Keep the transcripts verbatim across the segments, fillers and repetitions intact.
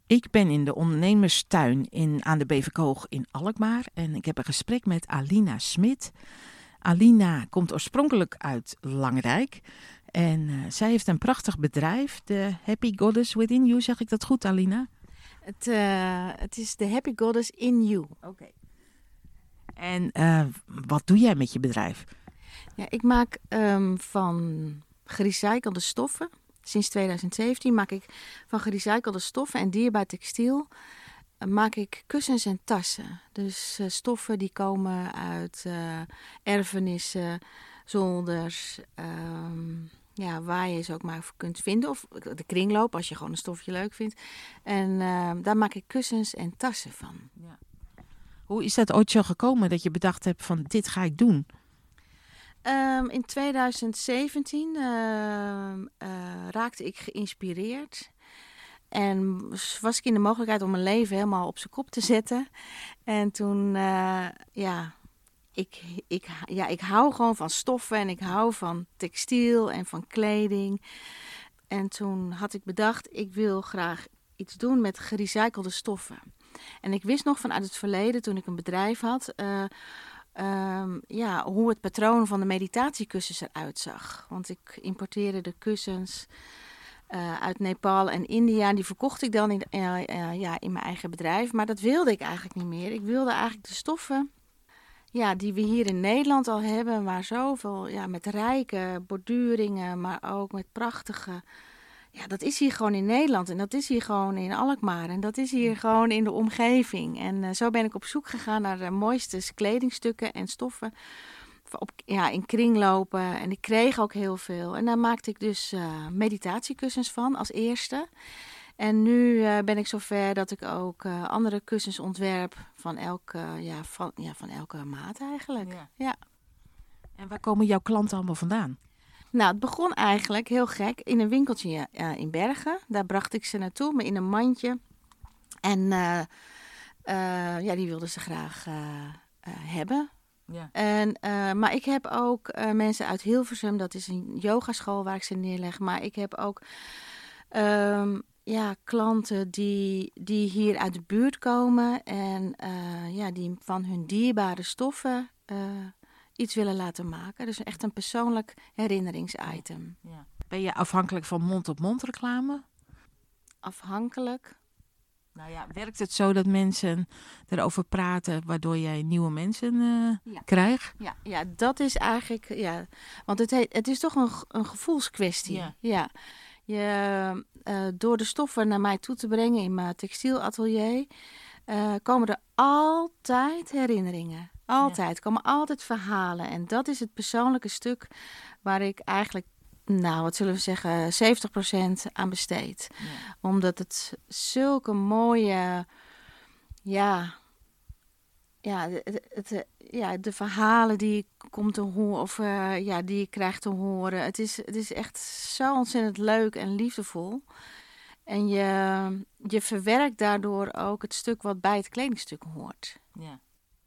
Ik ben in de ondernemerstuin in, aan de Beverkoog in Alkmaar en ik heb een gesprek met Alina Smit. Alina komt oorspronkelijk uit Langrijk en uh, zij heeft een prachtig bedrijf, de Happy Goddess Within You. Zeg ik dat goed, Alina? Het, uh, het is de Happy Goddess in You. Oké. Okay. En uh, wat doe jij met je bedrijf? Ja, ik maak um, van gerecyclede stoffen. Sinds tweeduizend zeventien maak ik van gerecyclede stoffen en dierbaar textiel uh, maak ik kussens en tassen. Dus uh, stoffen die komen uit uh, erfenissen, zolders, um, ja, waar je ze ook maar kunt vinden. Of de kringloop, als je gewoon een stofje leuk vindt. En uh, daar maak ik kussens en tassen van. Ja. Hoe is dat ooit zo gekomen dat je bedacht hebt van dit ga ik doen? Um, in tweeduizend zeventien uh, uh, raakte ik geïnspireerd en was ik in de mogelijkheid om mijn leven helemaal op zijn kop te zetten. En toen, uh, ja, ik, ik, ja, ik hou gewoon van stoffen en ik hou van textiel en van kleding. En toen had ik bedacht, ik wil graag iets doen met gerecyclede stoffen. En ik wist nog vanuit het verleden, toen ik een bedrijf had, Uh, Um, ja, hoe het patroon van de meditatiekussens eruit zag. Want ik importeerde de kussens uh, uit Nepal en India. Die verkocht ik dan in, uh, uh, ja, in mijn eigen bedrijf. Maar dat wilde ik eigenlijk niet meer. Ik wilde eigenlijk de stoffen ja, die we hier in Nederland al hebben. Maar zoveel, ja, met rijke borduringen, maar ook met prachtige... Ja, dat is hier gewoon in Nederland en dat is hier gewoon in Alkmaar en dat is hier gewoon in de omgeving. En uh, zo ben ik op zoek gegaan naar de mooiste kledingstukken en stoffen op, ja, in kringlopen. En ik kreeg ook heel veel. En daar maakte ik dus uh, meditatiekussens van als eerste. En nu uh, ben ik zover dat ik ook uh, andere kussens ontwerp van elke, ja, van, ja, van elke maat eigenlijk. Ja. Ja. En waar komen jouw klanten allemaal vandaan? Nou, het begon eigenlijk heel gek in een winkeltje uh, in Bergen. Daar bracht ik ze naartoe, maar in een mandje. En uh, uh, ja, die wilden ze graag uh, uh, hebben. Ja. En, uh, maar ik heb ook uh, mensen uit Hilversum, dat is een yogaschool waar ik ze neerleg. Maar ik heb ook um, ja, klanten die, die hier uit de buurt komen en uh, ja, die van hun dierbare stoffen Uh, iets willen laten maken. Dus echt een persoonlijk herinneringsitem. Ja. Ben je afhankelijk van mond-op-mond reclame? Afhankelijk? Nou ja, werkt het zo dat mensen erover praten, waardoor jij nieuwe mensen uh, ja. krijgt? Ja, ja, dat is eigenlijk... Ja, want het, heet, het is toch een, een gevoelskwestie. Ja. Ja. Je, uh, door de stoffen naar mij toe te brengen in mijn textielatelier Uh, komen er altijd herinneringen. Altijd. Ja. Komen altijd verhalen. En dat is het persoonlijke stuk waar ik eigenlijk, nou wat zullen we zeggen, zeventig procent aan besteed. Ja. Omdat het zulke mooie, ja, ja, het, het, ja, de verhalen die ik kom te horen, of uh, ja, die ik krijg te horen. Het is, het is echt zo ontzettend leuk en liefdevol. En je, je verwerkt daardoor ook het stuk wat bij het kledingstuk hoort. Ja.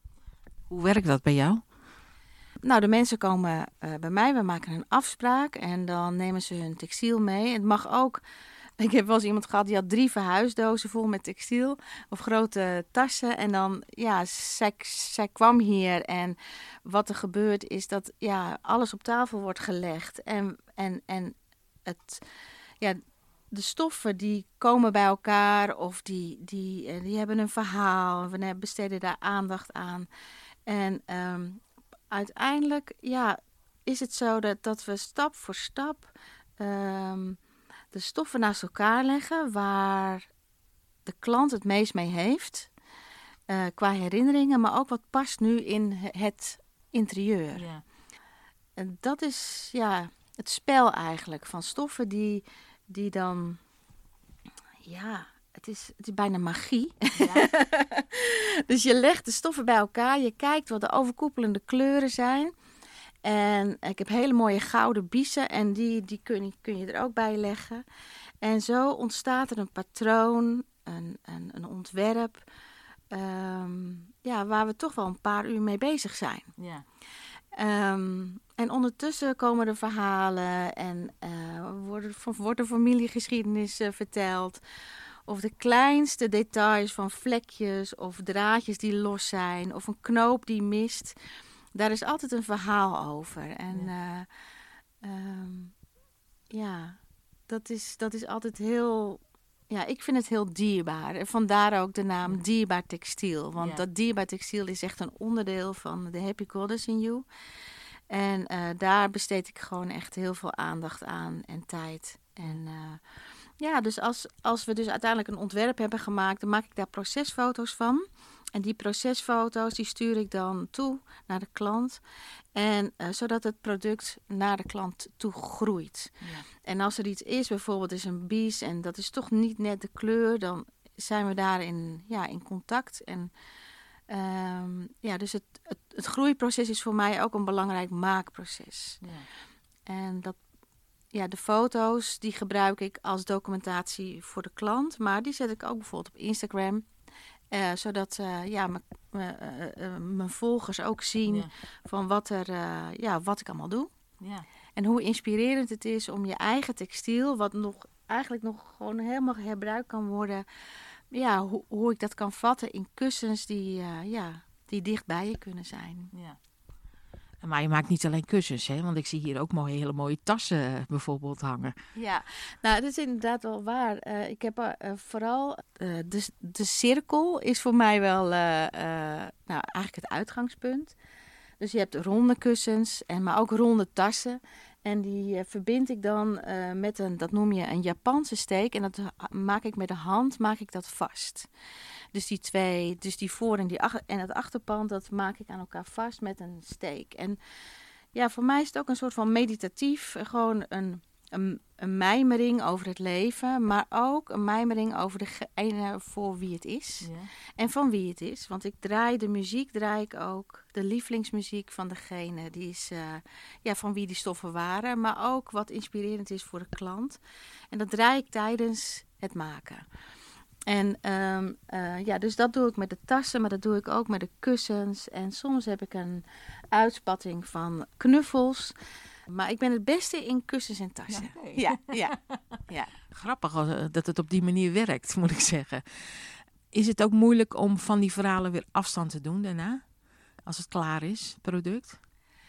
Hoe werkt dat bij jou? Nou, de mensen komen uh, bij mij, we maken een afspraak en dan nemen ze hun textiel mee. Het mag ook, ik heb wel eens iemand gehad die had drie verhuisdozen vol met textiel of grote tassen. En dan, ja, zij, zij kwam hier en wat er gebeurt is dat, ja, alles op tafel wordt gelegd. En, en, en het, ja... De stoffen die komen bij elkaar of die, die, die hebben een verhaal. We besteden daar aandacht aan. En um, uiteindelijk ja, is het zo dat, dat we stap voor stap um, de stoffen naast elkaar leggen waar de klant het meest mee heeft. Uh, qua herinneringen, maar ook wat past nu in het interieur. Ja. En dat is ja, het spel eigenlijk van stoffen die... Die dan, ja, het is, het is bijna magie. Ja. Dus je legt de stoffen bij elkaar. Je kijkt wat de overkoepelende kleuren zijn. En ik heb hele mooie gouden biezen. En die, die kun, je, kun je er ook bij leggen. En zo ontstaat er een patroon, een, een, een ontwerp. Um, ja, waar we toch wel een paar uur mee bezig zijn. Ja. Um, en ondertussen komen er verhalen en uh, wordt, wordt er familiegeschiedenis uh, verteld. of de kleinste details van vlekjes of draadjes die los zijn of een knoop die mist. Daar is altijd een verhaal over. En ja, uh, um, ja dat, is, dat is altijd heel... Ja, ik vind het heel dierbaar. En vandaar ook de naam ja. Dierbaar Textiel. Want ja. dat dierbaar textiel is echt een onderdeel van de Happy Goddess in You. En uh, daar besteed ik gewoon echt heel veel aandacht aan en tijd. En uh, ja, dus als, als we dus uiteindelijk een ontwerp hebben gemaakt, dan maak ik daar procesfoto's van. En die procesfoto's die stuur ik dan toe naar de klant. En uh, zodat het product naar de klant toe groeit. Ja. En als er iets is, bijvoorbeeld is een bies en dat is toch niet net de kleur, dan zijn we daarin ja, in contact. En um, ja, dus het, het, het groeiproces is voor mij ook een belangrijk maakproces. Ja. En dat, ja, de foto's die gebruik ik als documentatie voor de klant, maar die zet ik ook bijvoorbeeld op Instagram. Uh, zodat uh, ja, m- m- uh, uh, mijn volgers ook zien ja. van wat, er, uh, ja, wat ik allemaal doe. Ja. En hoe inspirerend het is om je eigen textiel, wat nog, eigenlijk nog gewoon helemaal herbruikt kan worden. Ja, ho- hoe ik dat kan vatten in kussens die, uh, ja, die dicht bij je kunnen zijn. Ja. Maar je maakt niet alleen kussens, hè? Want ik zie hier ook mooie, hele mooie tassen bijvoorbeeld hangen. Ja, nou, dat is inderdaad wel waar. Uh, ik heb uh, vooral uh, de, de cirkel is voor mij wel uh, uh, nou, eigenlijk het uitgangspunt. Dus je hebt ronde kussens, en, maar ook ronde tassen. En die uh, verbind ik dan uh, met een, dat noem je een Japanse steek. En dat maak ik met de hand, maak ik dat vast. Dus die twee, dus die voor- en, die achter, en het achterpand, dat maak ik aan elkaar vast met een steek. En ja, voor mij is het ook een soort van meditatief, gewoon een, een, een mijmering over het leven, maar ook een mijmering over degene voor wie het is. Ja. En van wie het is. Want ik draai de muziek, draai ik ook, de lievelingsmuziek van degene die is, uh, ja, van wie die stoffen waren, maar ook wat inspirerend is voor de klant. En dat draai ik tijdens het maken. En um, uh, ja, dus dat doe ik met de tassen, maar dat doe ik ook met de kussens. En soms heb ik een uitspatting van knuffels. Maar ik ben het beste in kussens en tassen. Ja, okay. ja, ja, ja. Grappig dat het op die manier werkt, moet ik zeggen. Is het ook moeilijk om van die verhalen weer afstand te doen daarna? Als het klaar is, het product?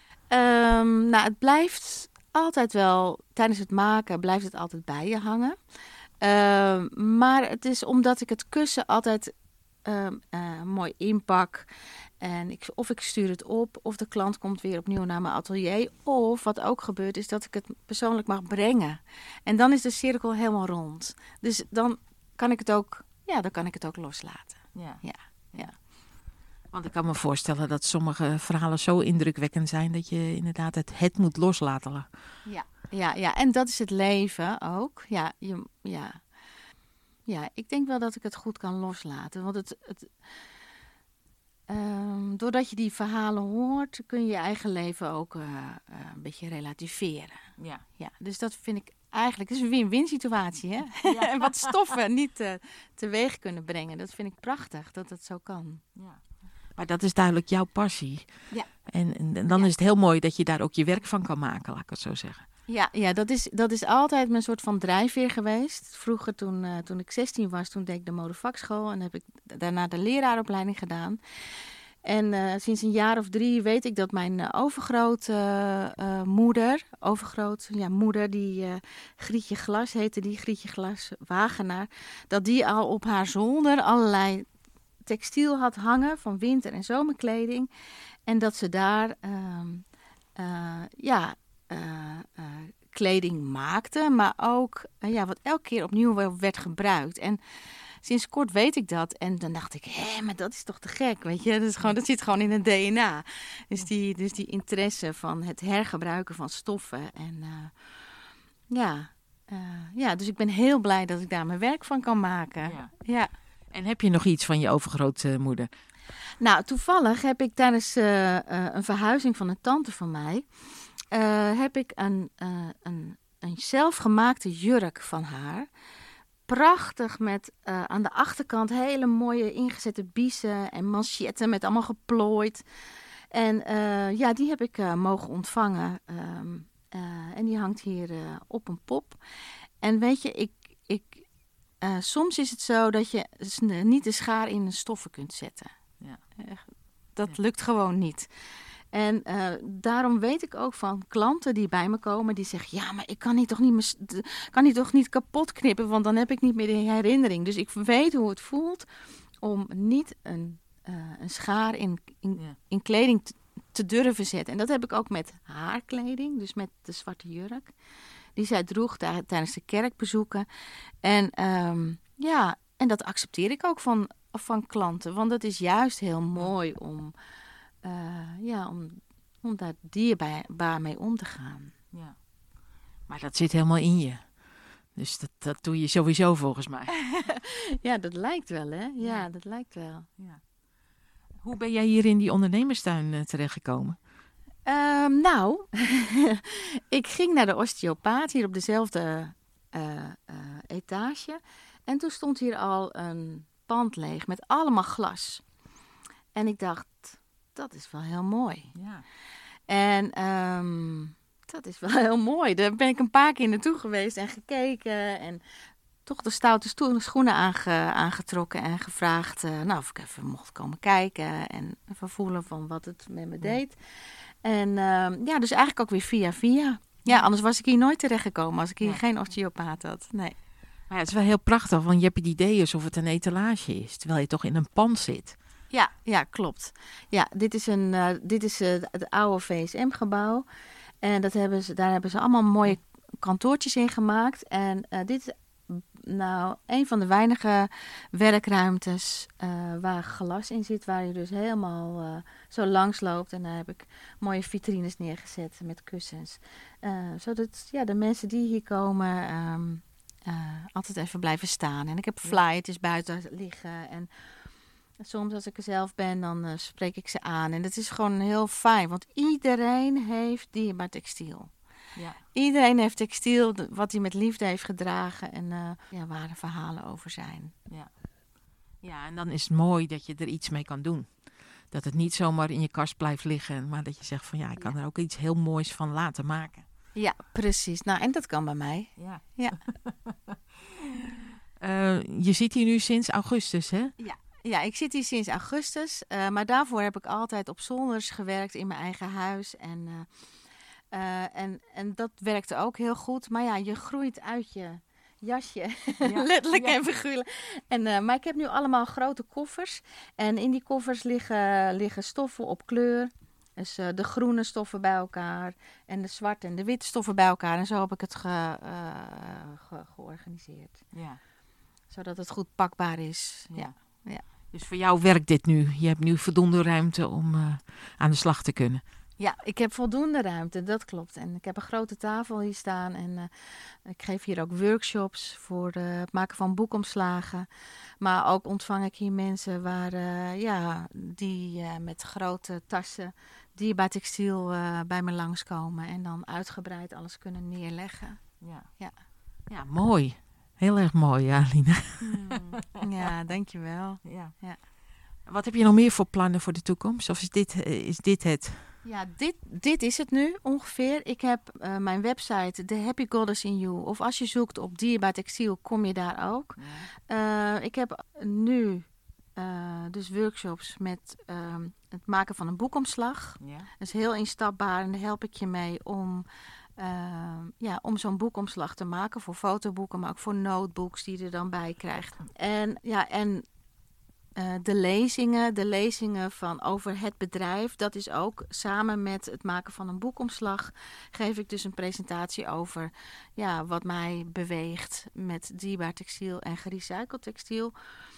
Um, nou, het blijft altijd wel, tijdens het maken blijft het altijd bij je hangen. Uh, maar het is omdat ik het kussen altijd uh, uh, mooi inpak. En ik, of ik stuur het op, of de klant komt weer opnieuw naar mijn atelier. Of wat ook gebeurt, is dat ik het persoonlijk mag brengen. En dan is de cirkel helemaal rond. Dus dan kan ik het ook, ja, dan kan ik het ook loslaten. Ja. Ja, ja. Want ik kan me voorstellen dat sommige verhalen zo indrukwekkend zijn dat je inderdaad het, het moet loslaten. Ja. Ja, ja, en dat is het leven ook. Ja, je, ja. ja, ik denk wel dat ik het goed kan loslaten. Want het, het, um, doordat je die verhalen hoort, kun je je eigen leven ook uh, uh, een beetje relativeren. Ja. Ja, dus dat vind ik eigenlijk, het is een win-win situatie. Hè? Ja. En wat stoffen niet uh, teweeg kunnen brengen. Dat vind ik prachtig, dat het zo kan. Ja. Maar dat is duidelijk jouw passie. Ja. En, en dan ja. is het heel mooi dat je daar ook je werk van kan maken, laat ik het zo zeggen. Ja, ja dat, is, dat is altijd mijn soort van drijfveer geweest. Vroeger, toen, uh, toen ik zestien was, toen deed ik de modevakschool en heb ik daarna de leraaropleiding gedaan. En uh, sinds een jaar of drie weet ik dat mijn uh, overgrootmoeder, uh, uh, moeder, overgroot, ja, moeder, die uh, Grietje Glas heette, die Grietje Glas Wagenaar, dat die al op haar zolder allerlei textiel had hangen van winter- en zomerkleding. En dat ze daar, uh, uh, ja... Uh, uh, kleding maakte, maar ook uh, ja, wat elke keer opnieuw werd gebruikt. En sinds kort weet ik dat. En dan dacht ik, hé, maar dat is toch te gek, weet je? Dat, is gewoon, dat zit gewoon in het D N A. Dus die, dus die interesse van het hergebruiken van stoffen. En uh, ja, uh, ja, dus ik ben heel blij dat ik daar mijn werk van kan maken. Ja. Ja. En heb je nog iets van je overgrootmoeder? Nou, toevallig heb ik tijdens uh, uh, een verhuizing van een tante van mij... Uh, heb ik een, uh, een, een zelfgemaakte jurk van haar. Prachtig met uh, aan de achterkant hele mooie ingezette biezen en manchetten met allemaal geplooid. En uh, ja, die heb ik uh, mogen ontvangen. Um, uh, en die hangt hier uh, op een pop. En weet je, ik, ik, uh, soms is het zo dat je niet de schaar in een stoffer kunt zetten. Ja. Uh, dat Ja. lukt gewoon niet. En uh, daarom weet ik ook van klanten die bij me komen, die zeggen, ja, maar ik kan die toch niet, mis, kan die toch niet kapot knippen, want dan heb ik niet meer de herinnering. Dus ik weet hoe het voelt om niet een, uh, een schaar in, in, Ja. in kleding te, te durven zetten. En dat heb ik ook met haar kleding, dus met de zwarte jurk, die zij droeg daar, tijdens de kerkbezoeken. En um, ja, en dat accepteer ik ook van, van klanten, want dat is juist heel mooi om... Uh, ja, om, om daar dierbaar mee om te gaan. Ja. Maar dat zit helemaal in je. Dus dat, dat doe je sowieso volgens mij. Ja, dat lijkt wel, hè? Ja, Ja. dat lijkt wel. Ja. Hoe ben jij hier in die ondernemerstuin uh, terechtgekomen? Um, nou, ik ging naar de osteopaat hier op dezelfde uh, uh, etage. En toen stond hier al een pand leeg met allemaal glas. En ik dacht... Dat is wel heel mooi. Ja. En um, dat is wel heel mooi. Daar ben ik een paar keer naartoe geweest en gekeken. En toch de stoute sto- schoenen aange, aangetrokken en gevraagd... Uh, nou, of ik even mocht komen kijken en even voelen van wat het met me deed. Ja. En uh, ja, dus eigenlijk ook weer via via. Ja, anders was ik hier nooit terechtgekomen als ik hier ja. geen osteopaat had. Nee. Maar ja, het is wel heel prachtig, want je hebt het idee alsof het een etalage is. Terwijl je toch in een pand zit. Ja, ja, klopt. Ja, dit is, een, uh, dit is uh, het oude V S M-gebouw. En dat hebben ze, daar hebben ze allemaal mooie kantoortjes in gemaakt. En uh, dit is nou een van de weinige werkruimtes uh, waar glas in zit. Waar je dus helemaal uh, zo langs loopt. En daar heb ik mooie vitrines neergezet met kussens. Uh, zodat ja, de mensen die hier komen um, uh, altijd even blijven staan. En ik heb flyertjes buiten liggen en... Soms als ik er zelf ben, dan uh, spreek ik ze aan. En dat is gewoon heel fijn, want iedereen heeft dierbaar textiel. Ja. Iedereen heeft textiel wat hij met liefde heeft gedragen en uh, ja, waar er verhalen over zijn. Ja. Ja, en dan is het mooi dat je er iets mee kan doen. Dat het niet zomaar in je kast blijft liggen, maar dat je zegt van ja, ik kan ja. er ook iets heel moois van laten maken. Ja, precies. Nou, en dat kan bij mij. Ja. Ja. uh, je zit hier nu sinds augustus, hè? Ja. Ja, ik zit hier sinds augustus, uh, maar daarvoor heb ik altijd op zolders gewerkt in mijn eigen huis. En, uh, uh, en, en dat werkte ook heel goed. Maar ja, je groeit uit je jasje, ja, letterlijk ja. en figuurlijk. En, uh, maar ik heb nu allemaal grote koffers. En in die koffers liggen, liggen stoffen op kleur. Dus uh, de groene stoffen bij elkaar en de zwarte en de witte stoffen bij elkaar. En zo heb ik het ge, uh, ge, georganiseerd. Ja. Zodat het goed pakbaar is. Ja. Ja. Ja. Dus voor jou werkt dit nu? Je hebt nu voldoende ruimte om uh, aan de slag te kunnen? Ja, ik heb voldoende ruimte, dat klopt. En ik heb een grote tafel hier staan. En uh, ik geef hier ook workshops voor uh, het maken van boekomslagen. Maar ook ontvang ik hier mensen waar, uh, ja, die uh, met grote tassen dierbaar textiel uh, bij me langskomen. En dan uitgebreid alles kunnen neerleggen. Ja, ja. ja mooi. Heel erg mooi, ja, Alina. Mm, ja, dankjewel. Ja. Ja. Wat heb je nog meer voor plannen voor de toekomst? Of is dit, is dit het? Ja, dit, dit is het nu ongeveer. Ik heb uh, mijn website, The Happy Goddess in You. Of als je zoekt op dierbaar textiel, kom je daar ook. Ja. Uh, ik heb nu uh, dus workshops met uh, het maken van een boekomslag. Ja. Dat is heel instapbaar en daar help ik je mee om... Uh, ja, om zo'n boekomslag te maken voor fotoboeken, maar ook voor notebooks die je er dan bij krijgt. En, ja, en uh, de lezingen, de lezingen van over het bedrijf, dat is ook samen met het maken van een boekomslag, geef ik dus een presentatie over ja, wat mij beweegt met dierbaar textiel en gerecycled textiel.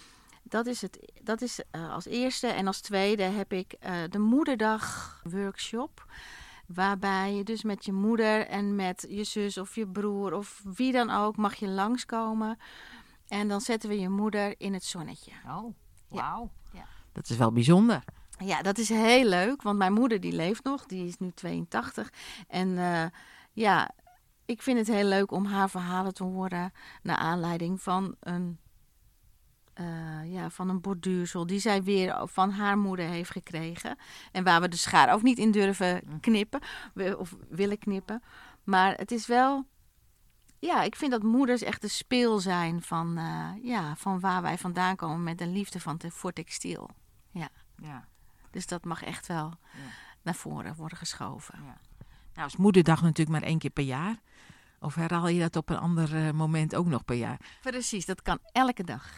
Dat is, het, dat is uh, als eerste. En als tweede heb ik uh, de Moederdag workshop. Waarbij je dus met je moeder en met je zus of je broer of wie dan ook mag je langskomen. En dan zetten we je moeder in het zonnetje. Oh, wauw. Ja. Ja. Dat is wel bijzonder. Ja, dat is heel leuk. Want mijn moeder die leeft nog. Die is nu tweeëntachtig. En uh, ja, ik vind het heel leuk om haar verhalen te horen. Naar aanleiding van een... Uh, ja, van een borduursel die zij weer van haar moeder heeft gekregen. En waar we de schaar ook niet in durven knippen. Of willen knippen. Maar het is wel ja, ik vind dat moeders echt de speel zijn van, uh, ja, van waar wij vandaan komen met een liefde van te, voor textiel. Ja. Ja. Dus dat mag echt wel ja. naar voren worden geschoven. Ja. Nou is Moederdag natuurlijk maar één keer per jaar. Of herhaal je dat op een ander uh, moment ook nog per jaar? Precies, dat kan elke dag.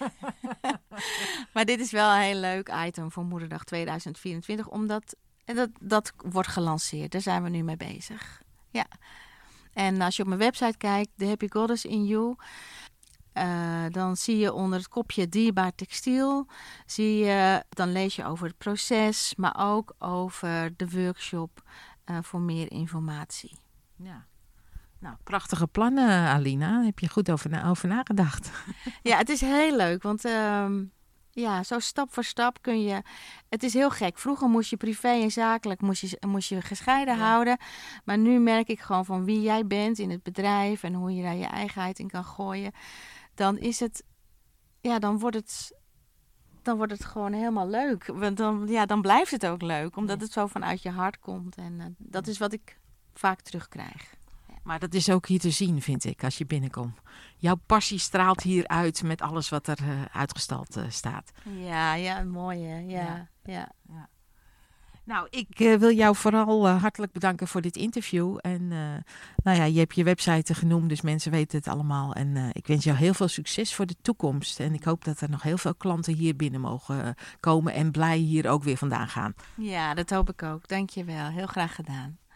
Maar dit is wel een heel leuk item voor Moederdag tweeduizend vierentwintig. Omdat dat, dat wordt gelanceerd. Daar zijn we nu mee bezig. Ja. En als je op mijn website kijkt, The Happy Goddess in You... Uh, dan zie je onder het kopje dierbaar textiel, zie je, dan lees je over het proces, maar ook over de workshop uh, voor meer informatie. Ja. Nou, prachtige plannen, Alina. Daar heb je goed over, na- over nagedacht. Ja, het is heel leuk, want um, ja, zo stap voor stap kun je... Het is heel gek. Vroeger moest je privé en zakelijk moest je, moest je gescheiden ja. houden. Maar nu merk ik gewoon van wie jij bent in het bedrijf en hoe je daar je eigenheid in kan gooien. Dan is het, ja, dan wordt het, dan wordt het gewoon helemaal leuk. Want dan, ja, dan blijft het ook leuk, omdat het zo vanuit je hart komt. En uh, dat is wat ik vaak terugkrijg. Ja. Maar dat is ook hier te zien, vind ik, als je binnenkomt. Jouw passie straalt hier uit met alles wat er uh, uitgestald uh, staat. Ja, ja, mooi hè. Ja, ja. ja. ja. Nou, ik uh, wil jou vooral uh, hartelijk bedanken voor dit interview. En uh, nou ja, je hebt je website genoemd, dus mensen weten het allemaal. En uh, ik wens jou heel veel succes voor de toekomst. En ik hoop dat er nog heel veel klanten hier binnen mogen uh, komen en blij hier ook weer vandaan gaan. Ja, dat hoop ik ook. Dank je wel. Heel graag gedaan.